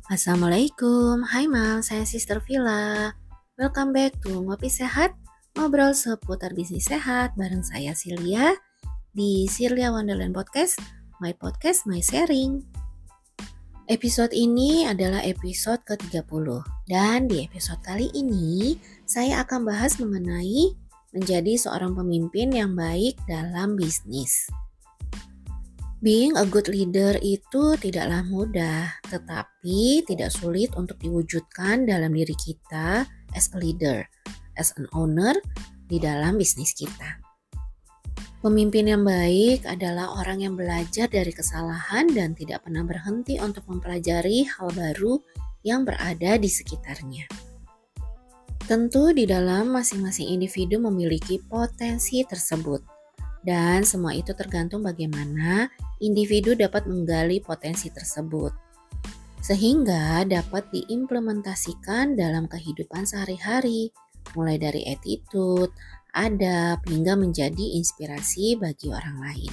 Assalamualaikum, hai Mam, saya Sister Villa. Welcome back to Ngopi Sehat, ngobrol seputar bisnis sehat bareng saya Silya di Silya Wonderland Podcast, my sharing. Episode ini adalah episode ke-30 dan di episode kali ini saya akan bahas mengenai menjadi seorang pemimpin yang baik dalam bisnis. Being a good leader itu tidaklah mudah, tetapi tidak sulit untuk diwujudkan dalam diri kita as a leader, as an owner di dalam bisnis kita. Pemimpin yang baik adalah orang yang belajar dari kesalahan dan tidak pernah berhenti untuk mempelajari hal baru yang berada di sekitarnya. Tentu di dalam masing-masing individu memiliki potensi tersebut. Dan semua itu tergantung bagaimana individu dapat menggali potensi tersebut, sehingga dapat diimplementasikan dalam kehidupan sehari-hari, mulai dari attitude, adab, hingga menjadi inspirasi bagi orang lain.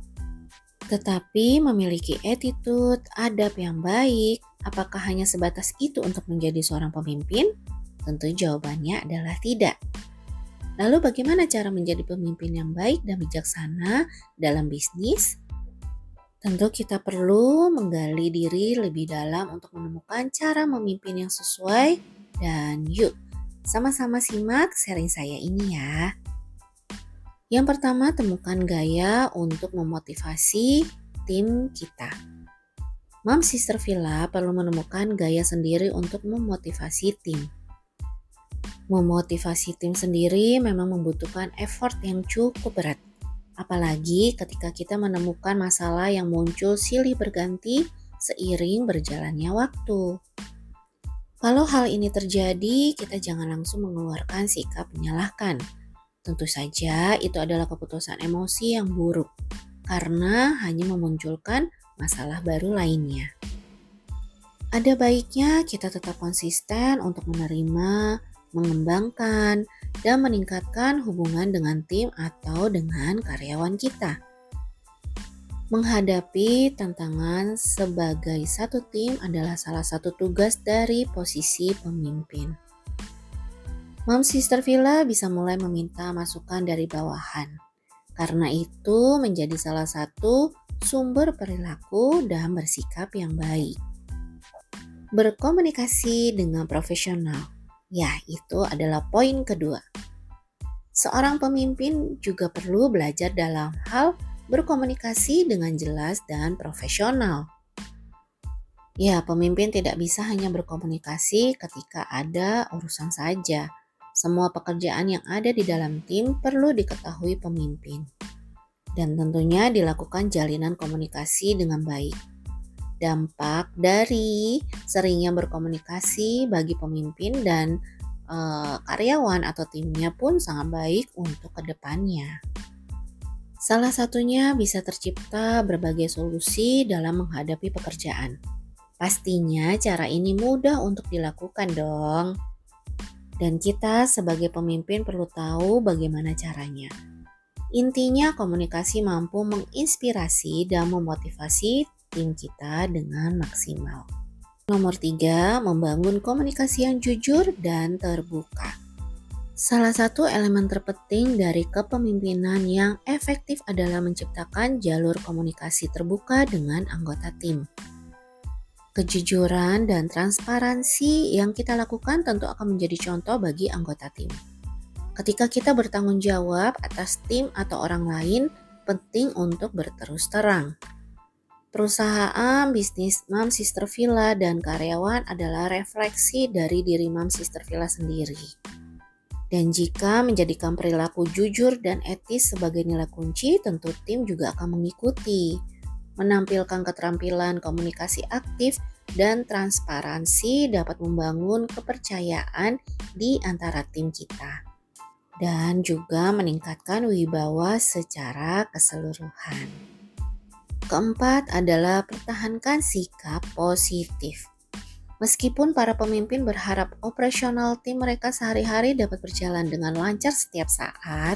Tetapi memiliki attitude, adab yang baik, apakah hanya sebatas itu untuk menjadi seorang pemimpin? Tentu jawabannya adalah tidak. Lalu bagaimana cara menjadi pemimpin yang baik dan bijaksana dalam bisnis? Tentu kita perlu menggali diri lebih dalam untuk menemukan cara memimpin yang sesuai dan yuk sama-sama simak sharing saya ini ya. Yang pertama, temukan gaya untuk memotivasi tim kita. Mom Sister Villa perlu menemukan gaya sendiri untuk memotivasi tim. Memotivasi tim sendiri memang membutuhkan effort yang cukup berat. Apalagi ketika kita menemukan masalah yang muncul silih berganti seiring berjalannya waktu. Kalau hal ini terjadi, kita jangan langsung mengeluarkan sikap menyalahkan. Tentu saja itu adalah keputusan emosi yang buruk, karena hanya memunculkan masalah baru lainnya. Ada baiknya kita tetap konsisten untuk menerima, mengembangkan, dan meningkatkan hubungan dengan tim atau dengan karyawan kita. Menghadapi tantangan sebagai satu tim adalah salah satu tugas dari posisi pemimpin. Mom Sister Villa bisa mulai meminta masukan dari bawahan. Karena itu menjadi salah satu sumber perilaku dan bersikap yang baik. Berkomunikasi dengan profesional. Ya, itu adalah poin kedua. Seorang pemimpin juga perlu belajar dalam hal berkomunikasi dengan jelas dan profesional. Ya, pemimpin tidak bisa hanya berkomunikasi ketika ada urusan saja. Semua pekerjaan yang ada di dalam tim perlu diketahui pemimpin. Dan tentunya dilakukan jalinan komunikasi dengan baik. Dampak dari seringnya berkomunikasi bagi pemimpin dan karyawan atau timnya pun sangat baik untuk kedepannya. Salah satunya bisa tercipta berbagai solusi dalam menghadapi pekerjaan. Pastinya cara ini mudah untuk dilakukan dong. Dan kita sebagai pemimpin perlu tahu bagaimana caranya. Intinya komunikasi mampu menginspirasi dan memotivasi tim kita dengan maksimal. Nomor 3, membangun komunikasi yang jujur dan terbuka. Salah satu elemen terpenting dari kepemimpinan yang efektif adalah menciptakan jalur komunikasi terbuka dengan anggota tim. Kejujuran dan transparansi yang kita lakukan tentu akan menjadi contoh bagi anggota tim. Ketika kita bertanggung jawab atas tim atau orang lain, penting untuk berterus terang. Perusahaan, bisnis Mom Sister Villa, dan karyawan adalah refleksi dari diri Mom Sister Villa sendiri. Dan jika menjadikan perilaku jujur dan etis sebagai nilai kunci, tentu tim juga akan mengikuti. Menampilkan keterampilan komunikasi aktif dan transparansi dapat membangun kepercayaan di antara tim kita. Dan juga meningkatkan wibawa secara keseluruhan. Keempat adalah pertahankan sikap positif. Meskipun para pemimpin berharap operasional tim mereka sehari-hari dapat berjalan dengan lancar setiap saat,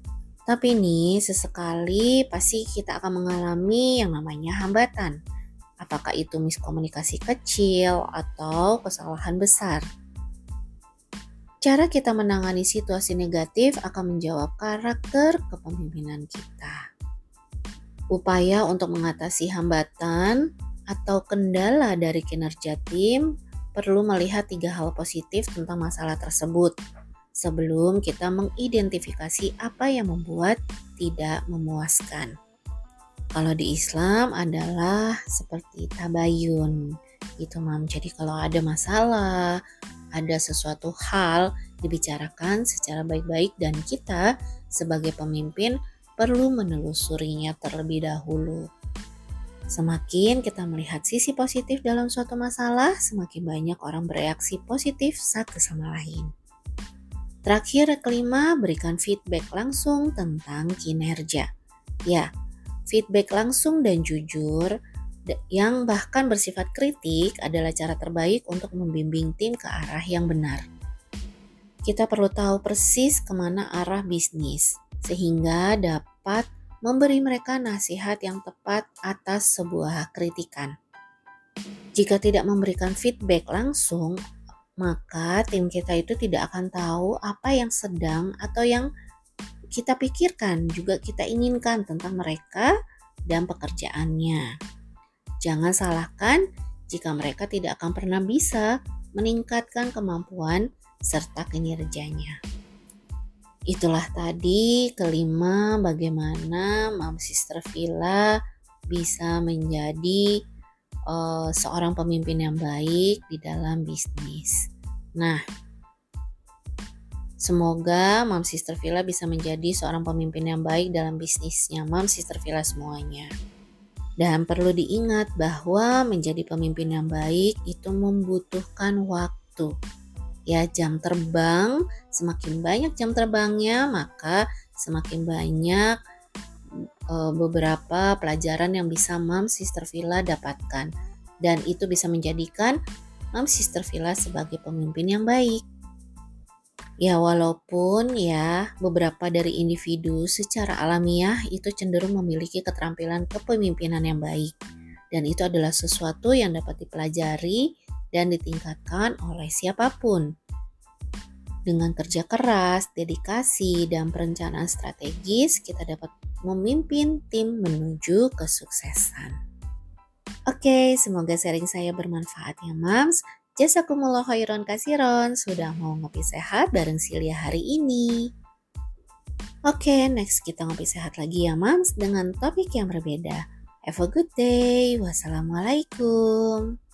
tapi nih sesekali pasti kita akan mengalami yang namanya hambatan. Apakah itu miskomunikasi kecil atau kesalahan besar? Cara kita menangani situasi negatif akan menjawab karakter kepemimpinan kita. Upaya untuk mengatasi hambatan atau kendala dari kinerja tim perlu melihat 3 hal positif tentang masalah tersebut sebelum kita mengidentifikasi apa yang membuat tidak memuaskan. Kalau di Islam adalah seperti tabayun gitu Mam. Jadi kalau ada masalah, ada sesuatu hal dibicarakan secara baik-baik dan kita sebagai pemimpin perlu menelusurinya terlebih dahulu. Semakin kita melihat sisi positif dalam suatu masalah, semakin banyak orang bereaksi positif satu sama lain. Terakhir, kelima, berikan feedback langsung tentang kinerja. Ya, feedback langsung dan jujur yang bahkan bersifat kritik adalah cara terbaik untuk membimbing tim ke arah yang benar. Kita perlu tahu persis kemana arah bisnis, sehingga dapat memberi mereka nasihat yang tepat atas sebuah kritikan. Jika tidak memberikan feedback langsung, maka tim kita itu tidak akan tahu apa yang sedang atau yang kita pikirkan, juga kita inginkan tentang mereka dan pekerjaannya. Jangan salahkan jika mereka tidak akan pernah bisa meningkatkan kemampuan serta kinerjanya. Itulah tadi kelima bagaimana Mom Sister Villa bisa menjadi seorang pemimpin yang baik di dalam bisnis. Nah, semoga Mom Sister Villa bisa menjadi seorang pemimpin yang baik dalam bisnisnya Mom Sister Villa semuanya. Dan perlu diingat bahwa menjadi pemimpin yang baik itu membutuhkan waktu. Ya, jam terbang, semakin banyak jam terbangnya, maka semakin banyak beberapa pelajaran yang bisa Mom Sister Villa dapatkan. Dan itu bisa menjadikan Mom Sister Villa sebagai pemimpin yang baik. Ya, walaupun ya beberapa dari individu secara alamiah itu cenderung memiliki keterampilan kepemimpinan yang baik. Dan itu adalah sesuatu yang dapat dipelajari dan ditingkatkan oleh siapapun. Dengan kerja keras, dedikasi, dan perencanaan strategis, kita dapat memimpin tim menuju kesuksesan. Oke, semoga sharing saya bermanfaat ya Mams. Jazakumullah khairan kasiron sudah mau ngopi sehat bareng Silya hari ini. Oke, next kita ngopi sehat lagi ya Mams dengan topik yang berbeda. Have a good day. Wassalamualaikum.